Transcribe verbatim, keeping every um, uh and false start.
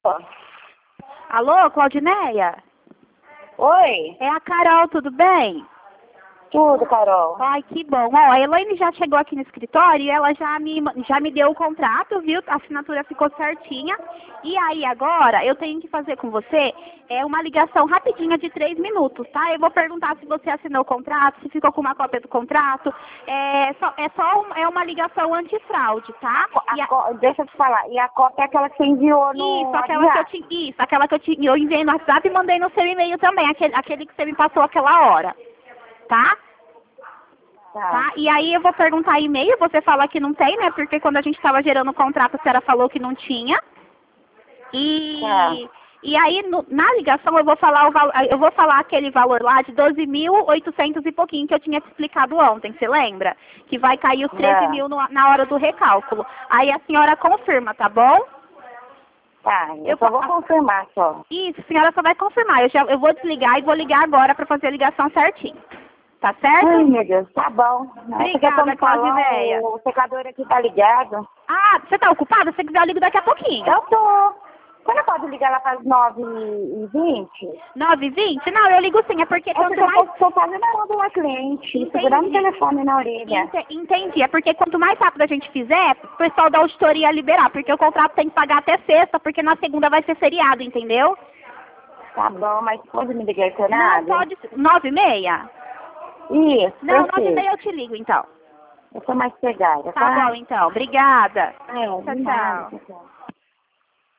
Alô, Claudineia? Oi, É a Carol, tudo bem? tudo, Carol. Ai, que bom. Ó, a Elaine já chegou aqui no escritório e ela já me, já me deu o contrato, viu? A assinatura ficou certinha. E aí agora eu tenho que fazer com você é uma ligação rapidinha de três minutos, tá? Eu vou perguntar se você assinou o contrato, se ficou com uma cópia do contrato. É só, é só um- é uma ligação antifraude, tá? A E a- có- Deixa eu te falar, e a cópia é aquela que você enviou no Isso, aquela que eu WhatsApp? te, isso, aquela que eu, te, eu enviei no WhatsApp e mandei no seu e-mail também, aquele, aquele que você me passou aquela hora, tá? Tá. Tá? E aí eu vou perguntar e-mail, você fala que não tem, né? Porque quando a gente estava gerando o contrato, a senhora falou que não tinha. E, Tá. e aí no- na ligação eu vou falar o val- eu vou falar aquele valor lá de doze mil e oitocentos e pouquinho que eu tinha te explicado ontem, você lembra? Que vai cair os treze É. mil no- na hora do recálculo. Aí a senhora confirma, tá bom? Tá, eu, Eu só po- vou confirmar só. Isso, a senhora só vai confirmar. Eu, já, eu vou desligar e vou ligar agora para fazer a ligação certinho. Tá certo? Ai, meu Deus, tá bom. Essa que eu tô Obrigada, me falando, Claudineia. o secador aqui tá ligado. Ah, você tá ocupada? Se você quiser, eu ligo daqui a pouquinho. Eu tô. Você não pode ligar lá para as nove e vinte? nove e vinte? Não, eu ligo sim, é porque É quanto porque eu mais... tô, tô fazendo a de uma cliente, Entendi. segurando o telefone na orelha. Ente- Entendi, é porque quanto mais rápido a gente fizer, o pessoal da auditoria liberar, porque o contrato tem que pagar até sexta, porque na segunda vai ser feriado, entendeu? Tá bom, mas pode me ligar com Não, nada? pode... Nove e meia? Isso, Não, nove e perfeito. meia eu te ligo, então. Eu sou mais pegada, Tá tá? bom, então. Obrigada. É, Tchau, de nada, tchau. tchau.